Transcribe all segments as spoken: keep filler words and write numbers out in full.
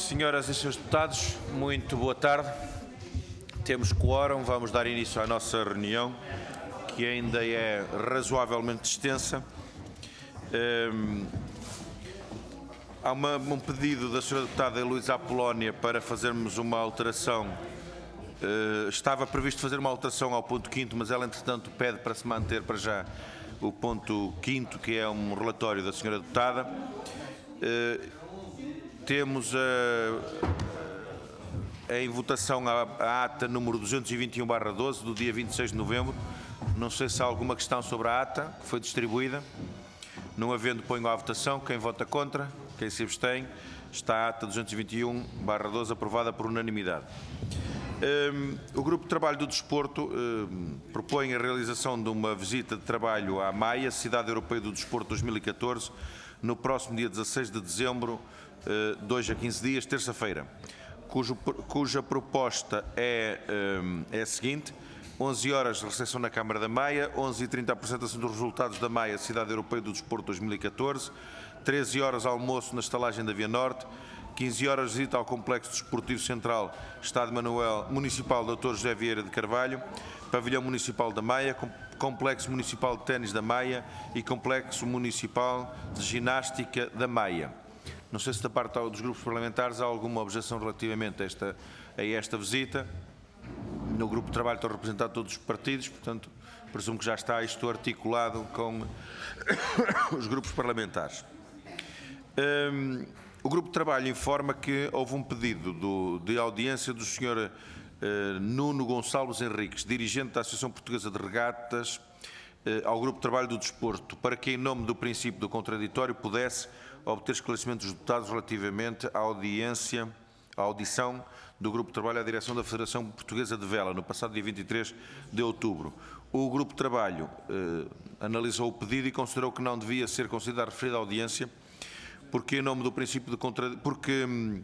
Senhoras e senhores deputados, muito boa tarde. Temos quórum, vamos dar início à nossa reunião, que ainda é razoavelmente extensa. Um, há uma, um pedido da senhora deputada Heloísa Apolónia para fazermos uma alteração. Uh, estava previsto fazer uma alteração ao ponto quinto, mas ela, entretanto, pede para se manter para já o ponto quinto, que é um relatório da senhora deputada. Uh, Temos a, a, em votação a, a ata número duzentos e vinte e um barra doze, do dia vinte e seis de novembro. Não sei se há alguma questão sobre a ata, que foi distribuída. Não havendo, ponho à votação. Quem vota contra? Quem se abstém? Está a ata duzentos e vinte e um barra doze aprovada por unanimidade. Um, o Grupo de Trabalho do Desporto um, propõe a realização de uma visita de trabalho à Maia, Cidade Europeia do Desporto dois mil e catorze, no próximo dia dezasseis de dezembro, de hoje a quinze dias, terça-feira, cujo, cuja proposta é, é a seguinte: onze horas recepção na Câmara da Maia, onze e trinta apresentação dos resultados da Maia, Cidade Europeia do Desporto dois mil e catorze, treze horas almoço na estalagem da Via Norte, quinze horas visita ao Complexo Desportivo Central, Estado Manuel, Municipal doutor José Vieira de Carvalho, Pavilhão Municipal da Maia, Complexo Municipal de Ténis da Maia e Complexo Municipal de Ginástica da Maia. Não sei se da parte dos grupos parlamentares há alguma objeção relativamente a esta, a esta visita. No grupo de trabalho estão representados todos os partidos, portanto, presumo que já está isto articulado com os grupos parlamentares. Um, o grupo de trabalho informa que houve um pedido do, de audiência do senhor uh, Nuno Gonçalves Henriques, dirigente da Associação Portuguesa de Regatas, uh, ao grupo de trabalho do desporto, para que, em nome do princípio do contraditório, pudesse obter esclarecimentos dos deputados relativamente à audiência, à audição do Grupo de Trabalho à direção da Federação Portuguesa de Vela, no passado dia vinte e três de outubro. O Grupo de Trabalho eh, analisou o pedido e considerou que não devia ser considerada referida à audiência, porque, em nome do princípio de contraditório, porque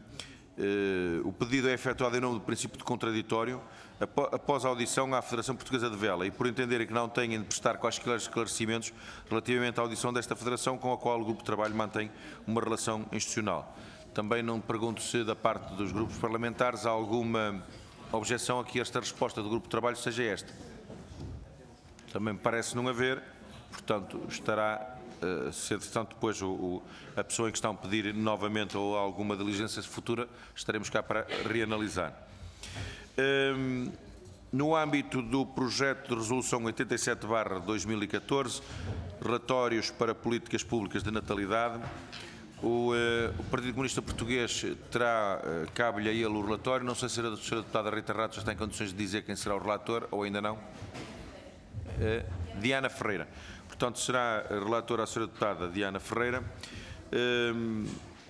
eh, o pedido é efetuado em nome do princípio de contraditório, após a audição à Federação Portuguesa de Vela, e por entenderem que não têm de prestar quaisquer esclarecimentos relativamente à audição desta Federação, com a qual o Grupo de Trabalho mantém uma relação institucional. Também não pergunto se, da parte dos grupos parlamentares, há alguma objeção a que esta resposta do Grupo de Trabalho seja esta. Também me parece não haver, portanto, estará, uh, se entretanto depois o, o, a pessoa em questão pedir novamente ou alguma diligência futura, estaremos cá para reanalisar. Um, no âmbito do projeto de resolução oitenta e sete barra dois mil e catorze, relatórios para políticas públicas de natalidade, o, uh, o Partido Comunista Português terá, uh, cabe-lhe a ele o relatório. Não sei se a senhora deputada Rita Ratos está em condições de dizer quem será o relator, ou ainda não. Uh, Diana Ferreira. Portanto, será relatora a senhora deputada Diana Ferreira. Um,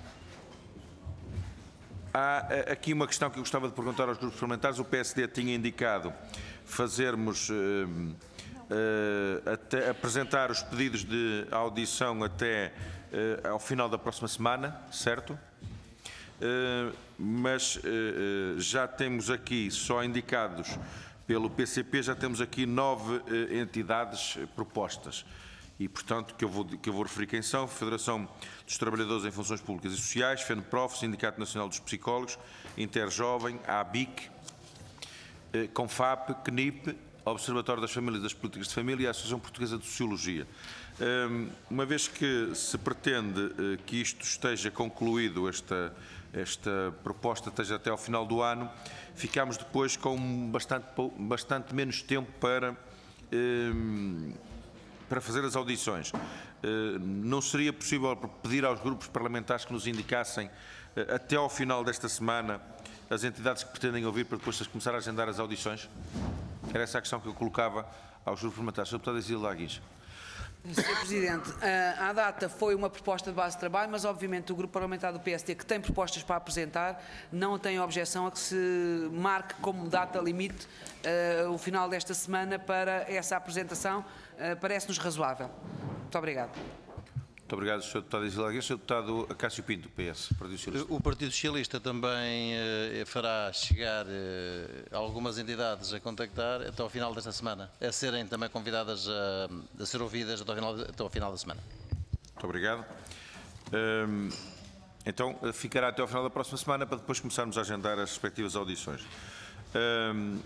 Há aqui uma questão que eu gostava de perguntar aos grupos parlamentares. O P S D tinha indicado fazermos, uh, uh, até, apresentar os pedidos de audição até uh, ao final da próxima semana, certo? Uh, mas uh, já temos aqui, só indicados pelo P C P, já temos aqui nove uh, entidades propostas. E, portanto, que eu, vou, que eu vou referir quem são: Federação dos Trabalhadores em Funções Públicas e Sociais, FENPROF, Sindicato Nacional dos Psicólogos, Interjovem, A B I C, eh, CONFAP, C N I P, Observatório das Famílias e das Políticas de Família e a Associação Portuguesa de Sociologia. Um, uma vez que se pretende eh, que isto esteja concluído, esta, esta proposta esteja até ao final do ano, ficamos depois com bastante, bastante menos tempo para... Eh, para fazer as audições. Não seria possível pedir aos grupos parlamentares que nos indicassem até ao final desta semana as entidades que pretendem ouvir, para depois começar a agendar as audições? Era essa a questão que eu colocava aos grupos parlamentares. senhor Deputado Isilda Aguins. senhor Presidente, a data foi uma proposta de base de trabalho, mas obviamente o Grupo Parlamentar do P S D, que tem propostas para apresentar, não tem objeção a que se marque como data limite uh, o final desta semana para essa apresentação. Uh, parece-nos razoável. Muito obrigado. Muito obrigado, senhor Deputado Isilda Aguins. senhor Deputado Acácio Pinto, P S, Partido Socialista. O Partido Socialista também eh, fará chegar eh, algumas entidades a contactar até ao final desta semana, a serem também convidadas a, a ser ouvidas até ao final, até ao final da semana. Muito obrigado. Um, Então, ficará até ao final da próxima semana para depois começarmos a agendar as respectivas audições. Um,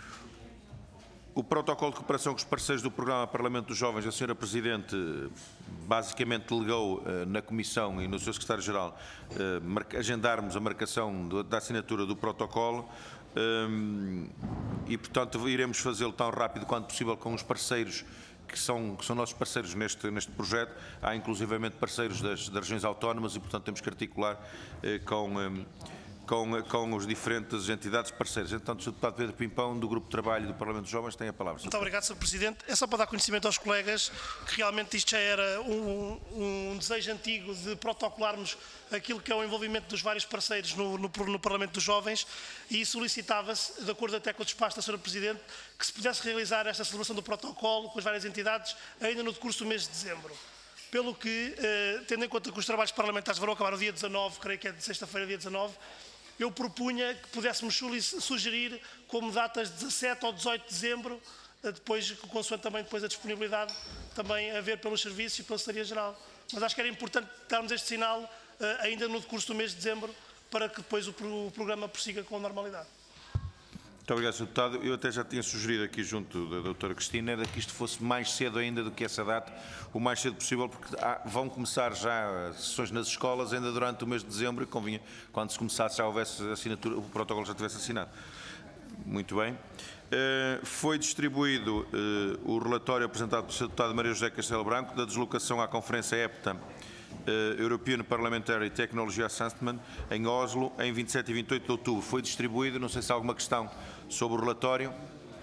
o protocolo de cooperação com os parceiros do programa Parlamento dos Jovens, a senhora Presidente basicamente delegou uh, na Comissão e no seu Secretário-Geral uh, agendarmos a marcação do, da assinatura do protocolo um, e, portanto, iremos fazê-lo tão rápido quanto possível com os parceiros que são, que são nossos parceiros neste, neste projeto. Há inclusivamente parceiros das, das regiões autónomas e, portanto, temos que articular eh, com, eh, com, com os diferentes entidades parceiras. Então, o senhor Deputado Pedro Pimpão, do Grupo de Trabalho do Parlamento dos Jovens, tem a palavra. Muito obrigado, senhor Presidente. É só para dar conhecimento aos colegas que realmente isto já era um, um desejo antigo de protocolarmos aquilo que é o envolvimento dos vários parceiros no, no, no Parlamento dos Jovens e solicitava-se, de acordo até com o despacho da senhora Presidente, que se pudesse realizar esta celebração do protocolo com as várias entidades ainda no decurso do mês de dezembro. Pelo que, eh, tendo em conta que os trabalhos parlamentares vão acabar no dia dezanove, creio que é de sexta-feira, dia dezanove, eu propunha que pudéssemos sugerir como datas dezassete ou dezoito de dezembro, depois, consoante também depois a disponibilidade também a ver pelos serviços e pela Secretaria-Geral. Mas acho que era importante darmos este sinal ainda no decurso do mês de dezembro, para que depois o programa prossiga com normalidade. Muito obrigado, senhor Deputado. Eu até já tinha sugerido aqui junto da doutora Cristina era que isto fosse mais cedo ainda do que essa data, o mais cedo possível, porque há, vão começar já sessões nas escolas ainda durante o mês de dezembro e convinha, quando se começasse, já houvesse assinatura, o protocolo já tivesse assinado. Muito bem. Uh, foi distribuído uh, o relatório apresentado pelo senhor Deputado Maria José Castelo Branco da deslocação à Conferência EPTA Uh, European Parliamentary Technology Assessment em Oslo em vinte e sete e vinte e oito de outubro. Foi distribuído, não sei se há alguma questão sobre o relatório.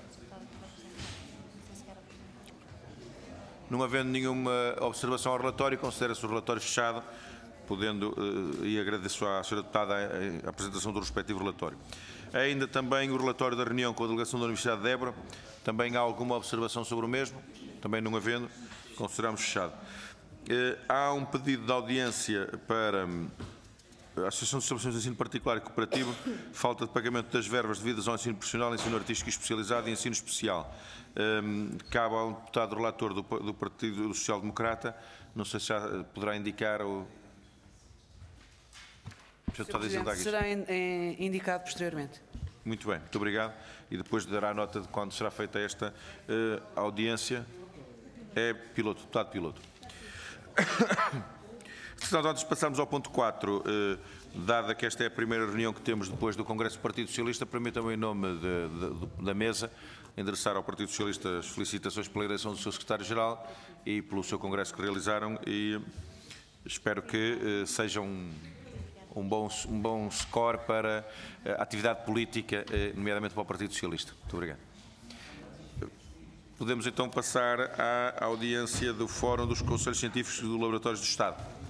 Não havendo nenhuma observação ao relatório, considera-se o relatório fechado, podendo, uh, e agradeço à senhora Deputada a, a apresentação do respectivo relatório. Ainda também o relatório da reunião com a delegação da Universidade de Évora. Também há alguma observação sobre o mesmo? Também não havendo, consideramos fechado. Há um pedido de audiência para a Associação de Estabelecimentos de Ensino Particular e Cooperativo, falta de pagamento das verbas devidas ao ensino profissional, ensino artístico e especializado e ensino especial. Um, cabe ao deputado relator do, do Partido Social Democrata, não sei se já poderá indicar o... senhor Presidente, será in, in, indicado posteriormente. Muito bem, muito obrigado. E depois dará nota de quando será feita esta uh, audiência. É piloto, deputado piloto. Portanto, antes de passarmos ao ponto quatro, eh, dada que esta é a primeira reunião que temos depois do Congresso do Partido Socialista, permitam-me, em nome de, de, da mesa, endereçar ao Partido Socialista as felicitações pela eleição do seu Secretário-Geral e pelo seu Congresso que realizaram e espero que eh, seja um, um, bom, um bom score para a atividade política, eh, nomeadamente para o Partido Socialista. Muito obrigado. Podemos então passar à audiência do Fórum dos Conselhos Científicos do Laboratórios do Estado.